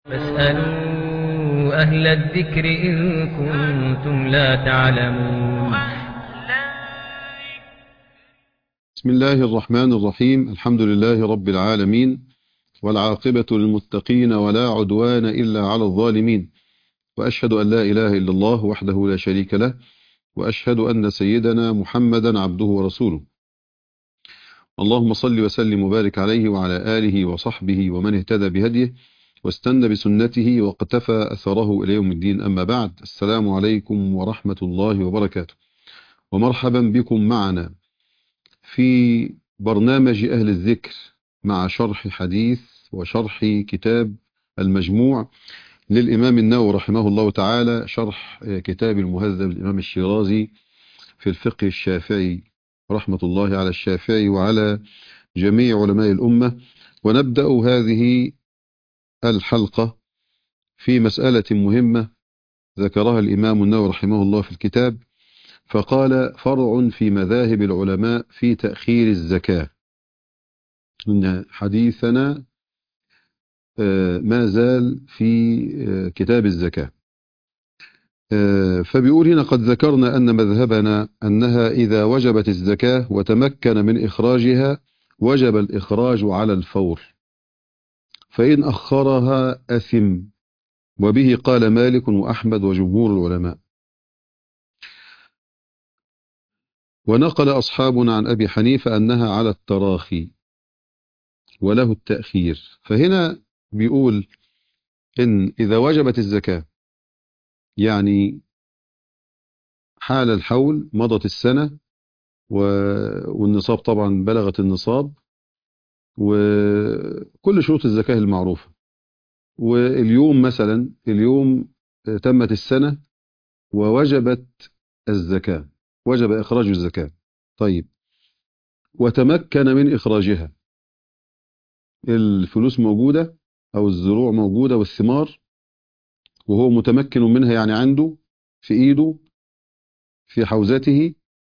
فاسألوا أهل الذكر إن كنتم لا تعلمون. بسم الله الرحمن الرحيم. الحمد لله رب العالمين، والعاقبة للمتقين ولا عدوان إلا على الظالمين، وأشهد أن لا إله إلا الله وحده لا شريك له، وأشهد أن سيدنا محمدا عبده ورسوله. اللهم صل وسلم وبارك عليه وعلى آله وصحبه ومن اهتدى بهديه واستنى بسنته واقتفى أثره إلى يوم الدين. أما بعد، السلام عليكم ورحمة الله وبركاته، ومرحبا بكم معنا في برنامج أهل الذكر مع شرح حديث وشرح كتاب المجموع للإمام النووي رحمه الله تعالى، شرح كتاب المهذب للإمام الشيرازي في الفقه الشافعي، رحمة الله على الشافعي وعلى جميع علماء الأمة. ونبدأ هذه الحلقة في مسألة مهمة ذكرها الإمام النووي رحمه الله في الكتاب، فقال: فرع في مذاهب العلماء في تأخير الزكاة. إن حديثنا ما زال في كتاب الزكاة. فبيقول هنا: قد ذكرنا أن مذهبنا أنها إذا وجبت الزكاة وتمكن من إخراجها وجب الإخراج على الفور، فإن أخرها أثم. وبه قال مالك وأحمد وجمهور العلماء. ونقل أصحابنا عن أبي حنيفة أنها على التراخي وله التأخير. فهنا بيقول إن إذا وجبت الزكاة، يعني حال الحول، مضت السنة والنصاب طبعا بلغت النصاب وكل شروط الزكاة المعروفة، واليوم مثلا اليوم تمت السنة ووجبت الزكاة، وجب إخراج الزكاة. طيب، وتمكن من إخراجها، الفلوس موجودة أو الزروع موجودة والثمار، وهو متمكن منها، يعني عنده في إيده في حوزته،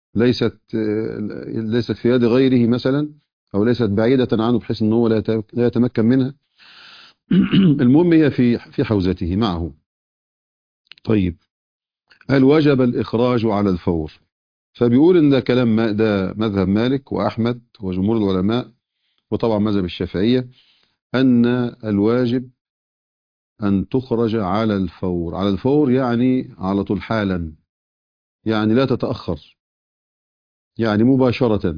ليست في يد غيره مثلا، أو ليست بعيدة عنه بحيث أنه هو لا يتمكن منها. المهم هي في حوزته معه. طيب، هل وجب الإخراج على الفور؟ فبيقول إن ده كلام ده مذهب مالك وأحمد وجمهور العلماء، وطبعا مذهب الشافعية، أن الواجب أن تخرج على الفور. على الفور يعني على طول، حالا، يعني لا تتأخر، يعني مباشرة،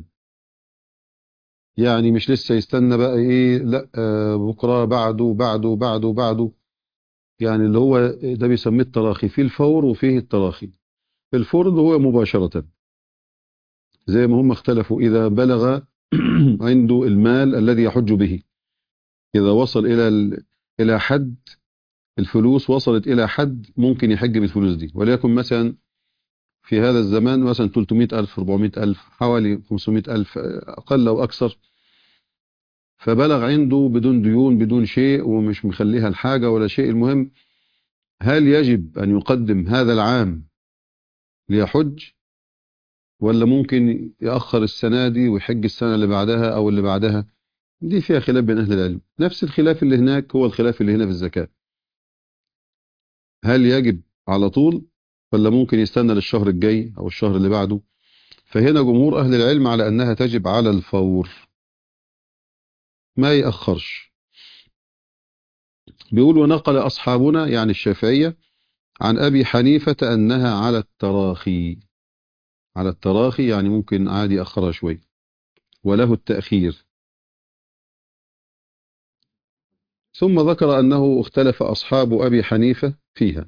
يعني مش لسه يستنى بقى ايه، لا بكرة بعده. يعني اللي هو ده بيسميه التراخي، فيه الفور وفيه التراخي. الفور اللي هو مباشرة، زي ما هم اختلفوا إذا بلغ عنده المال الذي يحج به، إذا وصل إلى حد، الفلوس وصلت إلى حد ممكن يحج بالفلوس دي، وليكن مثلا في هذا الزمان مثلا 300,000 400,000 حوالي 500,000 أقل أو أكثر، فبلغ عنده بدون ديون بدون شيء ومش مخليها الحاجة ولا شيء. المهم، هل يجب أن يقدم هذا العام ليحج، ولا ممكن يأخر السنة دي ويحج السنة اللي بعدها أو اللي بعدها؟ دي فيها خلاف بين أهل العلم، نفس الخلاف اللي هناك هو الخلاف اللي هنا في الزكاة. هل يجب على طول، ولا ممكن يستنى للشهر الجاي أو الشهر اللي بعده؟ فهنا جمهور أهل العلم على أنها تجب على الفور، ما يأخرش. بيقول: ونقل أصحابنا يعني الشافعية عن أبي حنيفة أنها على التراخي. على التراخي يعني ممكن عادي أخرها شوي، وله التأخير. ثم ذكر أنه اختلف أصحاب أبي حنيفة فيها.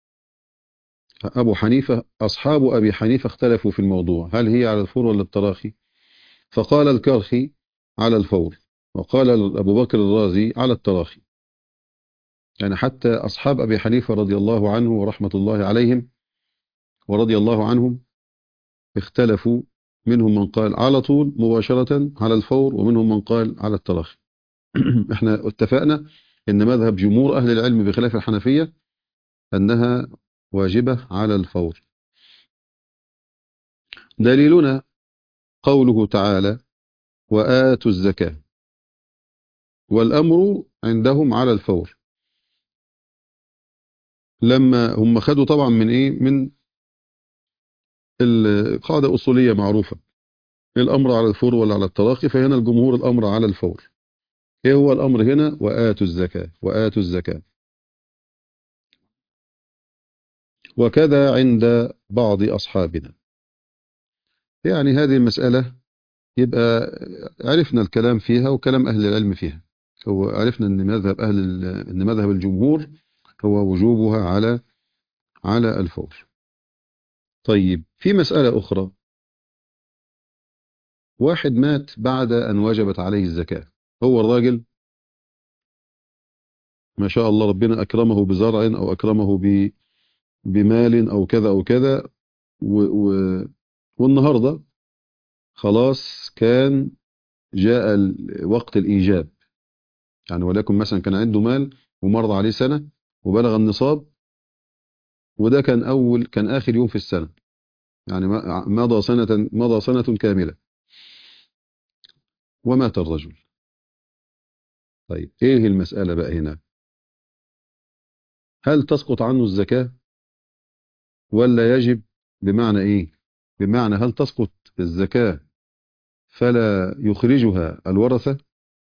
أصحاب أبي حنيفة اختلفوا في الموضوع، هل هي على الفور ولا التراخي؟ فقال الكرخي على الفور، وقال أبو بكر الرازي على التراخي. يعني حتى أصحاب أبي حنيفة رضي الله عنه ورحمة الله عليهم ورضي الله عنهم اختلفوا، منهم من قال على طول مباشرة على الفور، ومنهم من قال على التراخي. احنا اتفقنا ان مذهب جمهور اهل العلم بخلاف الحنفية انها واجبة على الفور. دليلنا قوله تعالى: وآتوا الزكاة، والأمر عندهم على الفور. لما هم خدوا طبعا من ايه، من القاعدة أصولية معروفة، الأمر على الفور ولا على التراخي، فهنا الجمهور الأمر على الفور. ايه هو الأمر هنا؟ وآتوا الزكاة، وآتوا الزكاة. وكذا عند بعض أصحابنا. يعني هذه المسألة يبقى عرفنا الكلام فيها وكلام أهل العلم فيها. هو عرفنا أن مذهب الجمهور هو وجوبها على الفور. طيب في مسألة أخرى، واحد مات بعد أن وجبت عليه الزكاة. هو الراجل ما شاء الله ربنا أكرمه بزرع أو أكرمه بمال أو كذا أو كذا، و و والنهاردة خلاص كان جاء وقت الإيجاب. يعني ولكن مثلا كان عنده مال ومر عليه سنة وبلغ النصاب، وده كان آخر يوم في السنة، يعني مضى سنة كاملة ومات الرجل. طيب ايه المسألة بقى هنا؟ هل تسقط عنه الزكاة ولا يجب؟ بمعنى ايه؟ بمعنى هل تسقط الزكاة فلا يخرجها الورثة،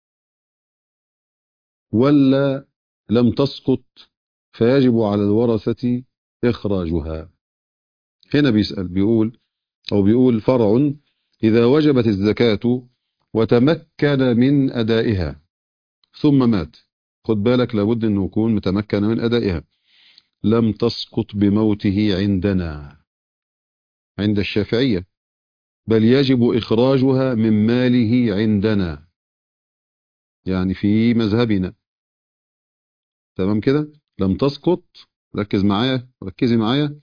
ولا لم تسقط فيجب على الورثة إخراجها؟ هنا بيقول فرع: إذا وجبت الزكاة وتمكن من أدائها ثم مات، خد بالك لابد أنه يكون متمكن من أدائها، لم تسقط بموته عند الشافعية، بل يجب إخراجها من ماله عندنا، يعني في مذهبنا. تمام كده؟ لم تسقط. ركزي معايا.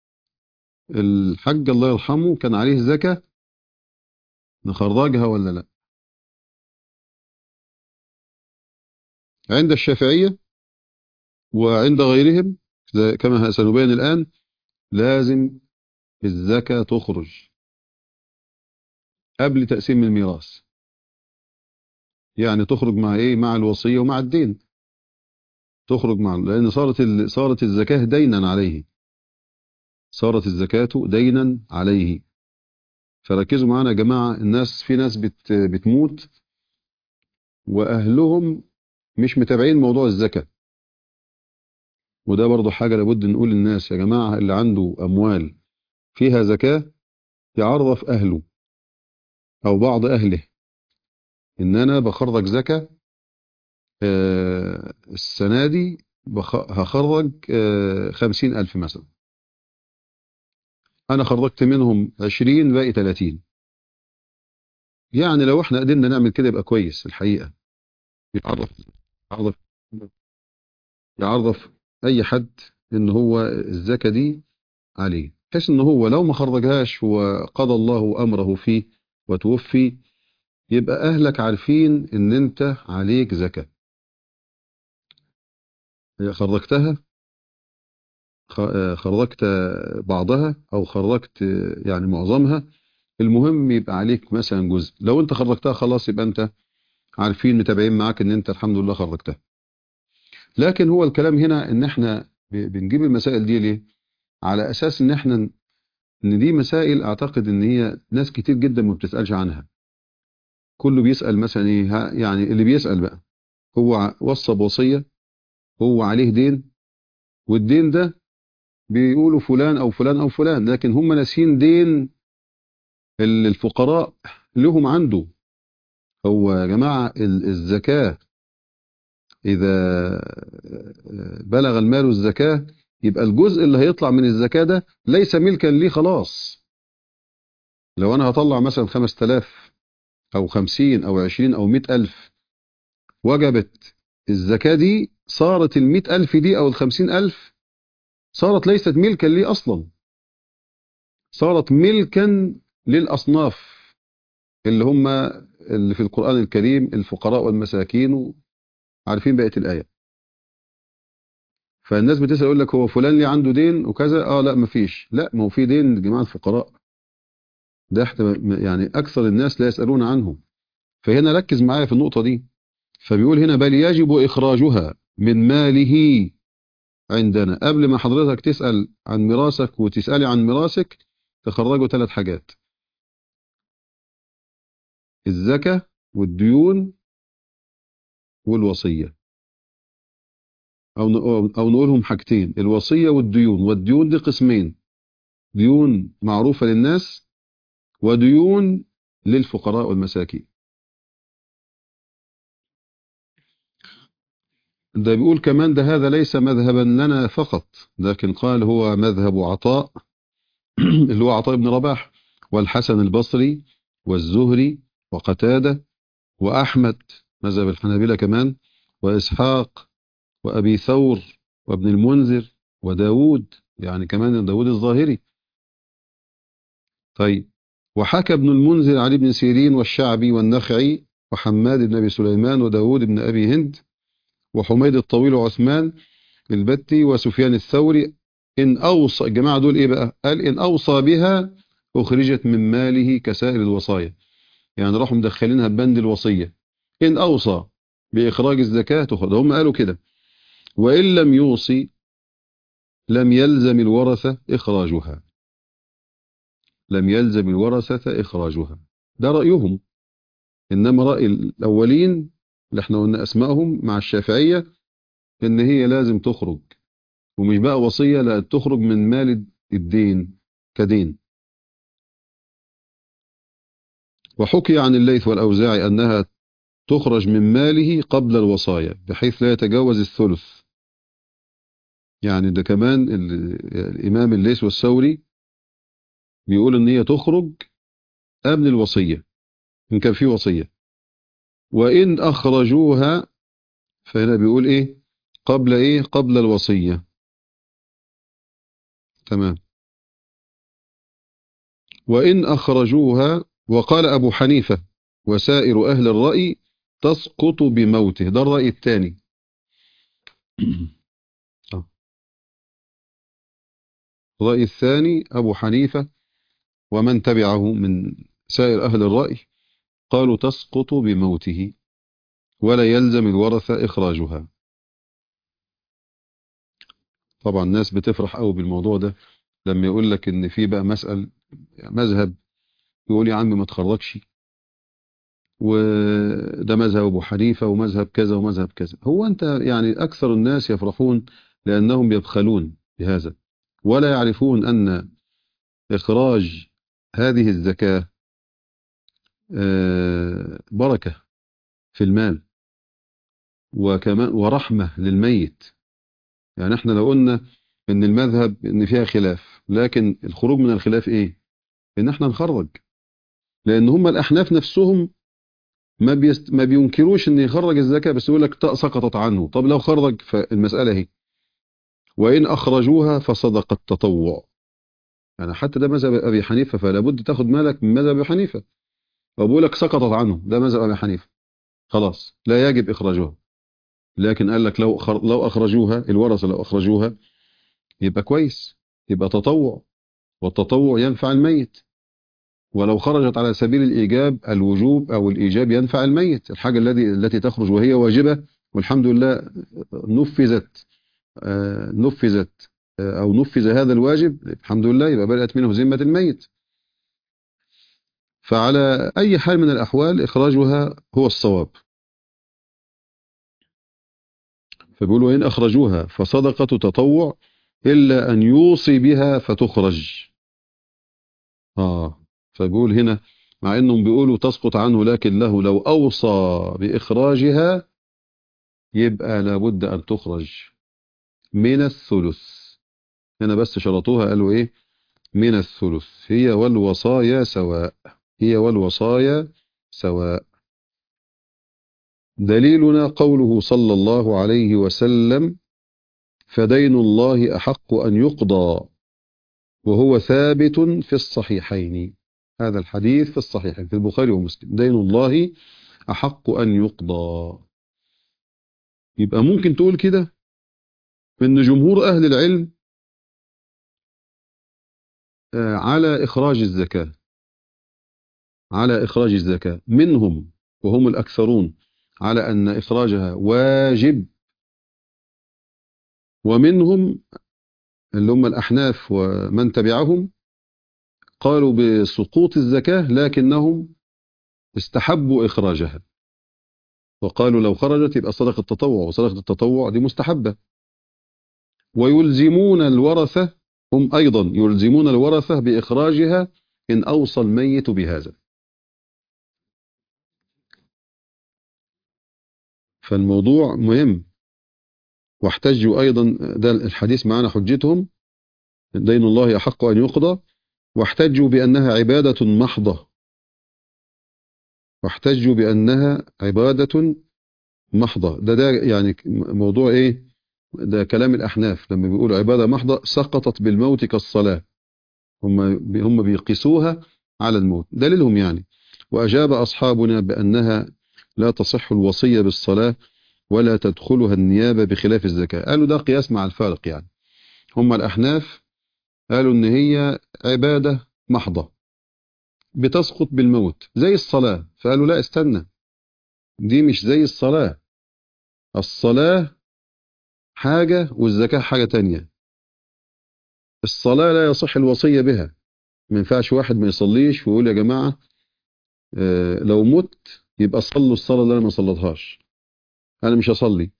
الحج الله يرحمه كان عليه زكاة، نخرجها ولا لا؟ عند الشافعية وعند غيرهم كما سنبين الآن لازم الزكاة تخرج قبل تقسيم الميراث. يعني تخرج مع ايه؟ مع الوصية ومع الدين. تخرج لأن صارت الزكاة دينا عليه. صارت الزكاة دينا عليه. فركزوا معانا يا جماعة. في ناس بتموت وأهلهم مش متابعين موضوع الزكاة، وده برضو حاجة لابد نقول للناس: يا جماعة اللي عنده أموال فيها زكاة يعرف أهله أو بعض أهله إن أنا بخرج زكاة السنة دي هخرج 50,000 مثلا، أنا خرجت منهم 20 باقي 30. يعني لو احنا قدرنا نعمل كده يبقى كويس الحقيقة. يعرف يعرف يعرف أي حد إن هو الزكاة دي عليه، بحيث إن هو لو ما خرجهاش وقضى الله أمره فيه وتوفي، يبقى أهلك عارفين إن أنت عليك زكاة. خرجتها، خرجت بعضها أو خرجت يعني معظمها، المهم يبقى عليك مثلا جزء. لو أنت خرجتها خلاص يبقى أنت عارفين متابعين معاك إن أنت الحمد لله خرجتها. لكن هو الكلام هنا إن إحنا بنجيب المسائل دي ليه؟ على أساس إن دي مسائل أعتقد إن هي ناس كتير جدا ما بتسألش عنها. كله بيسأل مثلا إيه، يعني اللي بيسأل بقى هو وصى بوصية، هو عليه دين، والدين ده بيقولوا فلان أو فلان أو فلان، لكن هم ناسين دين الفقراء لهم عنده. هو يا جماعة الزكاة إذا بلغ المال الزكاة، يبقى الجزء اللي هيطلع من الزكاة ده ليس ملكا لي خلاص. لو أنا هطلع مثلا 5,000 أو 50 أو 20 أو 100,000، وجبت الزكاة دي، صارت 100,000 دي أو 50,000 صارت ليست ملكا لي أصلا، صارت ملكا للأصناف اللي في القرآن الكريم، الفقراء والمساكين، عارفين بقية الآية. فالناس بتسأل يقول لك هو فلان ليه عنده دين وكذا، لا مفيش. لا، ما هو في دين لجماعة الفقراء، ده احنا يعني أكثر الناس لا يسألون عنه. فهنا ركز معايا في النقطة دي. فبيقول هنا: بل يجب إخراجها من ماله عندنا قبل ما حضرتك تسأل عن ميراثك وتسألي عن ميراثك تخرجوا 3 حاجات: الزكاة والديون والوصية، أو نقولهم حاجتين: الوصية والديون. والديون دي قسمين: ديون معروفة للناس وديون للفقراء والمساكين. ده بيقول كمان ده هذا ليس مذهبا لنا فقط، لكن قال هو مذهب عطاء اللي هو عطاء بن رباح، والحسن البصري والزهري وقتادة وأحمد مذهب الحنابلة كمان، وإسحاق وأبي ثور وابن المنذر وداود، يعني كمان داود الظاهري. طيب، وحكى ابن المنذر علي بن سيرين والشعبي والنخعي وحماد بن أبي سليمان وداود بن أبي هند وحميد الطويل وعثمان البتي وسفيان الثوري إن أوصى. الجماعة دول إيه بقى؟ قال إن أوصى بها أخرجت من ماله كسائر الوصايا، يعني راحوا مدخلينها ببند الوصية. إن أوصى بإخراج الزكاة تخرج، هم قالوا كده. وإن لم يوصي لم يلزم الورثة إخراجها، لم يلزم الورثة إخراجها. ده رأيهم. إنما رأي الأولين اللي احنا قلنا أسمائهم مع الشافعية إن هي لازم تخرج، ومش بقى وصية، لا، تخرج من مال الدين كدين. وحكي عن الليث والأوزاعي أنها تخرج من ماله قبل الوصايا بحيث لا يتجاوز الثلث. يعني ده كمان الإمام الليث والثوري بيقول إن هي تخرج قبل الوصية إن كان في وصية. وإن أخرجوها، فهنا بيقول إيه؟ قبل إيه؟ قبل الوصية. تمام. وإن أخرجوها، وقال أبو حنيفة وسائر أهل الرأي تسقط بموته. ده الرأي الثاني. الرأي الثاني أبو حنيفة ومن تبعه من سائر أهل الرأي قالوا تسقط بموته ولا يلزم الورثة إخراجها. طبعا الناس بتفرح قوي بالموضوع ده لما يقول لك إن في بقى مذهب يقول يا عم ما تخرجش، وده مذهب أبو حنيفة ومذهب كذا ومذهب كذا. هو أنت يعني أكثر الناس يفرحون لأنهم يبخلون بهذا ولا يعرفون أن إخراج هذه الزكاة بركة في المال وكمان ورحمة للميت. يعني احنا لو قلنا ان المذهب ان فيها خلاف، لكن الخروج من الخلاف ايه؟ ان احنا نخرج، لان هم الاحناف نفسهم ما بينكروش ان يخرج الزكاة، بس يقول لك سقطت عنه. طب لو خرج فالمسألة اهي: وان اخرجوها فصدق التطوع. يعني حتى ده مذهب ابي حنيفة، فلا بد تاخد مالك من مذهب ابي حنيفة. وبقول لك سقطت عنه، ده مذهب ابي حنيفة، خلاص لا يجب اخراجها. لكن قال لك لو اخرجوها الورثة، لو اخرجوها يبقى كويس، يبقى تطوع، والتطوع ينفع الميت. ولو خرجت على سبيل الإيجاب الوجوب أو الإيجاب ينفع الميت. الحاجة التي تخرج وهي واجبة والحمد لله نفذت أو نفذ هذا الواجب الحمد لله، يبقى بدأت منه ذمة الميت. فعلى أي حال من الأحوال إخراجها هو الصواب. فبيقولوا إن أخرجوها فصدقة تطوع إلا أن يوصي بها فتخرج. فبيقول هنا مع انهم بيقولوا تسقط عنه، لكن له لو اوصى باخراجها يبقى لابد ان تخرج من الثلث. هنا بس شرطوها، قالوا ايه؟ من الثلث. هي والوصايا سواء، هي والوصايا سواء. دليلنا قوله صلى الله عليه وسلم: فدين الله احق ان يقضى، وهو ثابت في الصحيحين. هذا الحديث في الصحيحين في البخاري ومسلم: دين الله أحق أن يقضى. يبقى ممكن تقول كده إن جمهور أهل العلم على إخراج الزكاة، على إخراج الزكاة منهم وهم الأكثرون على أن إخراجها واجب، ومنهم اللي هم الأحناف ومن تبعهم قالوا بسقوط الزكاة، لكنهم استحبوا إخراجها، وقالوا لو خرجت يبقى صدقة التطوع، وصدقة التطوع دي مستحبة. ويلزمون الورثة، هم أيضا يلزمون الورثة بإخراجها إن أوصى الميت بهذا. فالموضوع مهم. واحتجوا أيضا، ده الحديث معنا حجتهم، دين الله أحق أن يقضى، واحتجوا بأنها عبادة محضة، واحتجوا بأنها عبادة محضة. ده يعني موضوع إيه؟ ده كلام الأحناف لما بيقولوا عبادة محضة سقطت بالموت كالصلاة، هم بيقيسوها على الموت، دليلهم يعني. وأجاب أصحابنا بأنها لا تصح الوصية بالصلاة ولا تدخلها النيابة بخلاف الزكاة. قالوا ده قياس مع الفارق يعني. هم الأحناف قالوا إن هي عبادة محضة بتسقط بالموت زي الصلاة، فقالوا لا استنى، دي مش زي الصلاة. الصلاة حاجة والزكاة حاجة تانية. الصلاة لا يصح الوصية بها، ما ينفعش واحد ما يصليش ويقول يا جماعة لو مت يبقى صلوا الصلاة اللي أنا ما صلتهاش، أنا مش هصلي.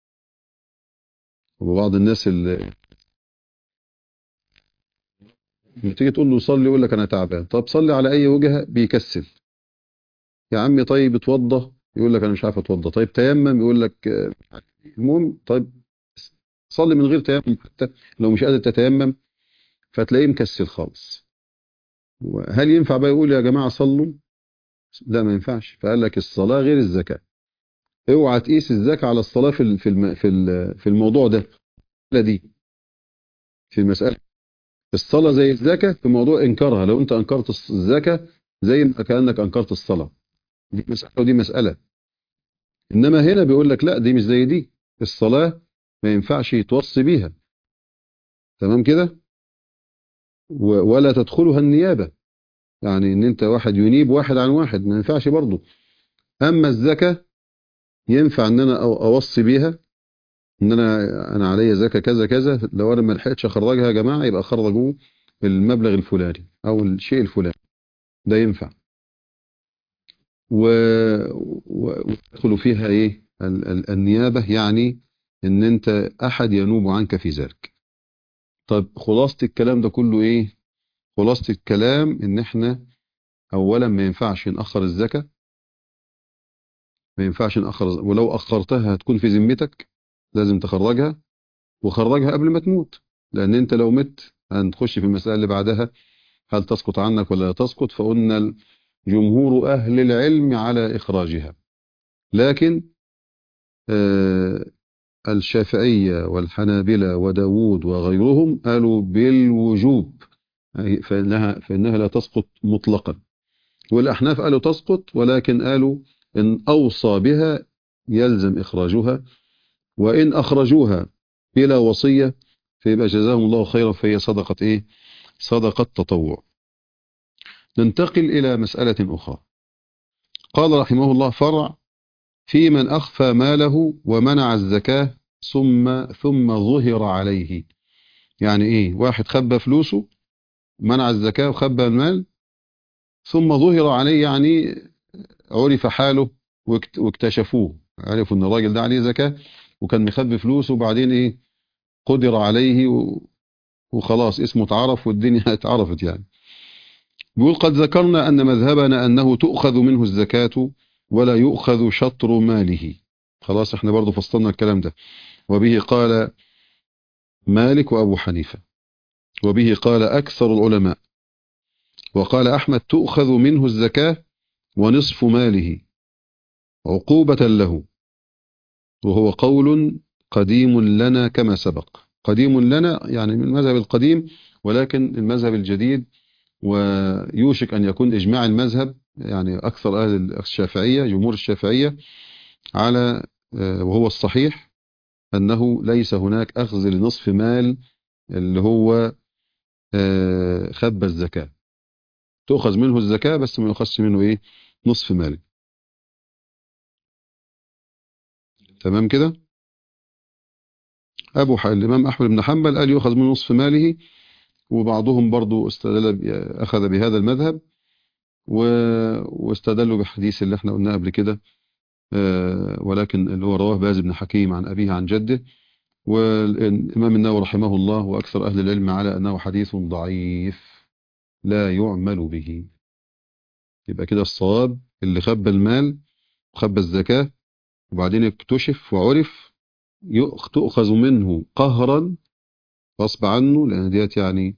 وبعض الناس اللي تيجي تقول له صلي يقول لك أنا تعبان. طب صلي على أي وجهة؟ بيكسل. يا عمي طيب اتوضى، يقول لك أنا مش عارف اتوضى. طيب تيمم، يقول لك المهم طيب صلي من غير تيمم حتى لو مش قادر تتيمم، فتلاقيه مكسل خالص. هل ينفع بقى يقول يا جماعة صلوا؟ لا ما ينفعش. فقال لك الصلاة غير الزكاة. اوعى تقيس الزكاة على الصلاة في الموضوع ده، لا دي في المسألة. الصلاة زي الزكاة في موضوع إنكارها، لو أنت أنكرت الزكاة زي ما كأنك أنكرت الصلاة، دي مسألة ودي مسألة. إنما هنا بيقول لك لا دي مش زي دي، الصلاة ما ينفعش يتوصي بيها، تمام كده. ولا تدخلها النيابة، يعني إن أنت واحد ينيب واحد عن واحد ما ينفعش برضه. أما الزكاة ينفع إن أنا أوصي بيها، إن أنا عليا زكاة كذا كذا، لو أنا ما لحقتش أخرجها يا جماعة يبقى خرجوا المبلغ الفلاني أو الشيء الفلاني، ده ينفع. ويدخل فيها ايه النيابة، يعني ان انت احد ينوب عنك في ذلك. طب خلاصة الكلام ده كله ايه؟ خلاصة الكلام ان احنا اولا ما ينفعش نأخر الزكاة، ما ينفعش نأخر، ولو أخرتها هتكون في ذمتك، لازم تخرجها، وخرجها قبل ما تموت. لان انت لو مت هنخش في المسألة اللي بعدها، هل تسقط عنك ولا لا تسقط. فقلنا جمهور أهل العلم على إخراجها، لكن آه، الشافعية والحنابلة وداود وغيرهم قالوا بالوجوب، أي فإنها لا تسقط مطلقا. والأحناف قالوا تسقط، ولكن قالوا إن أوصى بها يلزم إخراجها، وإن أخرجوها بلا وصية فيبقى جزاهم الله خيرا، فهي صدقة إيه؟ صدقة تطوع. ننتقل إلى مسألة أخرى. قال رحمه الله فرع في من أخفى ماله ومنع الزكاة ثم ظهر عليه. يعني ايه؟ واحد خبى فلوسه، منع الزكاة وخبى المال، ثم ظهر عليه، يعني عرف حاله واكتشفوه، عرفوا ان الراجل ده عليه زكاة وكان مخبي فلوسه، وبعدين ايه؟ قدر عليه وخلاص اسمه اتعرف والدنيا اتعرفت يعني. بيقول قد ذكرنا أن مذهبنا أنه تؤخذ منه الزكاة ولا يؤخذ شطر ماله. خلاص احنا برضو فصلنا الكلام ده. وبه قال مالك وأبو حنيفة، وبه قال أكثر العلماء. وقال أحمد تؤخذ منه الزكاة ونصف ماله عقوبة له، وهو قول قديم لنا كما سبق. قديم لنا يعني من المذهب القديم، ولكن المذهب الجديد ويوشك أن يكون إجماع المذهب، يعني أكثر أهل الشافعية جمهور الشافعية على وهو الصحيح أنه ليس هناك أخذ لنصف مال اللي هو خب الزكاة. تؤخذ منه الزكاة بس ما يؤخذش منه إيه؟ نصف مال. تمام كده. الإمام أحمد بن حنبل قال يؤخذ من نصف ماله، وبعضهم برضو أخذ بهذا المذهب، واستدلوا بحديث اللي احنا قلنا قبل كده، ولكن اللي هو رواه باز بن حكيم عن أبيه عن جده. والإمام النووي رحمه الله وأكثر أهل العلم على أنه حديث ضعيف لا يعمل به. يبقى كده الصواب اللي خبى المال وخبى الزكاة وبعدين اكتشف وعرف تؤخذ منه قهرا غصب عنه، لأن ديت يعني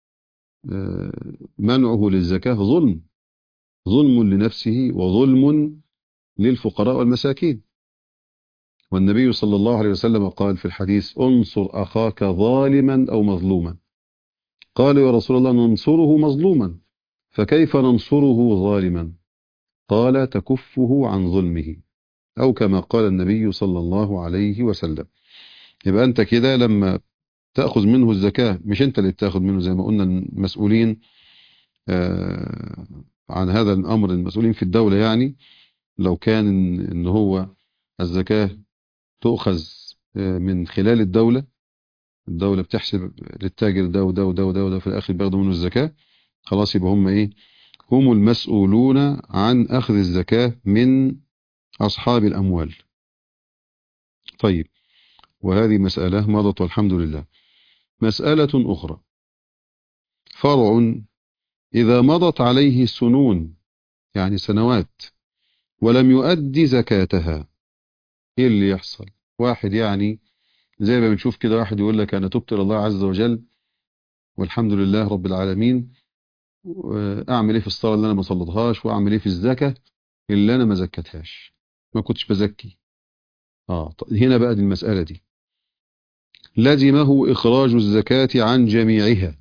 منعه للزكاة ظلم لنفسه وظلم للفقراء والمساكين. والنبي صلى الله عليه وسلم قال في الحديث: انصر أخاك ظالما أو مظلوما. قال: يا رسول الله ننصره مظلوما، فكيف ننصره ظالما؟ قال: تكفه عن ظلمه، أو كما قال النبي صلى الله عليه وسلم. يبقى أنت كده لما تأخذ منه الزكاة، مش أنت اللي بتأخذ منه، زي ما قلنا المسؤولين عن هذا الأمر، المسؤولين في الدولة يعني، لو كان إن هو الزكاة تؤخذ من خلال الدولة بتحسب للتاجر ده وده وده وده وده، في الآخر بياخدوا منه الزكاة، خلاص يبقى هم إيه؟ هم المسؤولون عن أخذ الزكاة من أصحاب الأموال. طيب، وهذه مسألة مضت والحمد لله. مسألة أخرى: فرع إذا مضت عليه سنون، يعني سنوات، ولم يؤدي زكاتها، إيه اللي يحصل؟ واحد يعني زي ما بنشوف كده، واحد يقول لك أنا تبت إلى الله عز وجل والحمد لله رب العالمين، أعمل إيه في الصلاة اللي أنا ما صليتهاش، وأعمل إيه في الزكاة اللي أنا ما زكتهاش، ما كنتش بزكي. هنا بقى دي المسألة دي لزمه إخراج الزكاة عن جميعها.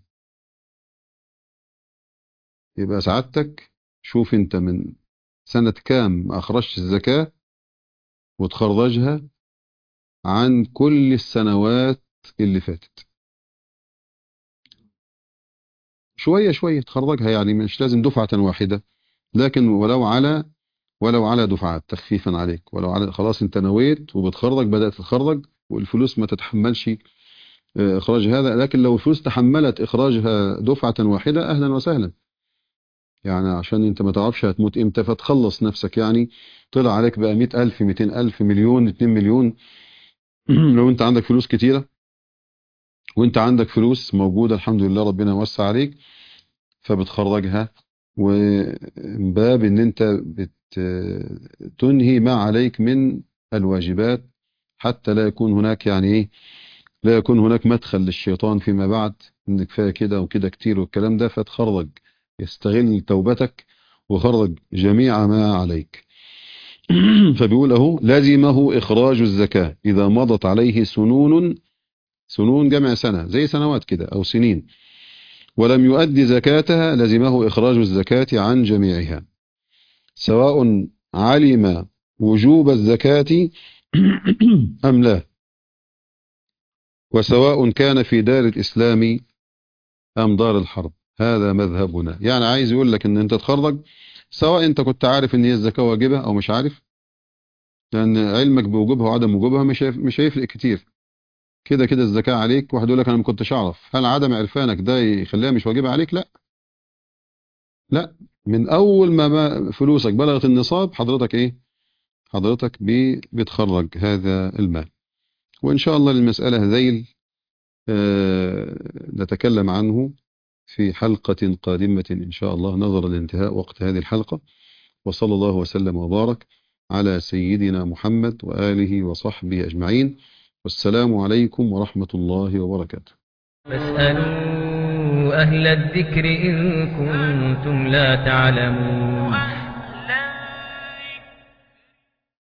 يبقى سعادتك شوف أنت من سنة كام ما أخرجت الزكاة، وتخرجها عن كل السنوات اللي فاتت، شوية شوية تخرجها، يعني مش لازم دفعة واحدة، لكن ولو على دفعات تخفيفا عليك، ولو على خلاص انت نويت وبتخرج، بدأت تتخرج والفلوس ما تتحملش إخراج هذا، لكن لو الفلوس تحملت إخراجها دفعة واحدة أهلا وسهلا، يعني عشان انت ما تعرفش هتموت امتى، فتخلص نفسك، يعني طلع عليك بقى 100,000 200,000 مليون 2 مليون لو انت عندك فلوس كتيرة، وانت عندك فلوس موجودة الحمد لله ربنا وسع عليك، فبتخرجها، وباب ان انت تنهي ما عليك من الواجبات، حتى لا يكون هناك يعني ايه، لا يكون هناك مدخل للشيطان فيما بعد، ان كفايه كده وكده كتير والكلام ده، فتخرج، يستغل توبتك وخرج جميع ما عليك. فبيقول اهو: لازمه اخراج الزكاه اذا مضت عليه سنون جمع سنه، زي سنوات كده او سنين، ولم يؤدي زكاتها، لزمه إخراج الزكاة عن جميعها، سواء علم وجوب الزكاة أم لا، وسواء كان في دار الإسلام أم دار الحرب. هذا مذهبنا. يعني عايز يقول لك ان انت تخرج سواء انت كنت عارف ان هي الزكاة واجبة او مش عارف، لان علمك بوجوبها وعدم وجوبها مش هيفرق كتير، كده كده الزكاة عليك. واحد يقول لك انا ما كنتش اعرف، هل عدم عرفانك ده يخليها مش واجبة عليك؟ لا لا، من اول ما فلوسك بلغت النصاب حضرتك ايه، حضرتك بتخرج هذا المال. وان شاء الله المسألة ذيل نتكلم عنه في حلقة قادمة إن شاء الله، نظرا لانتهاء وقت هذه الحلقة. وصلى الله وسلم وبارك على سيدنا محمد وآله وصحبه أجمعين، والسلام عليكم ورحمة الله وبركاته. فاسألوا أهل الذكر إن كنتم لا تعلمون.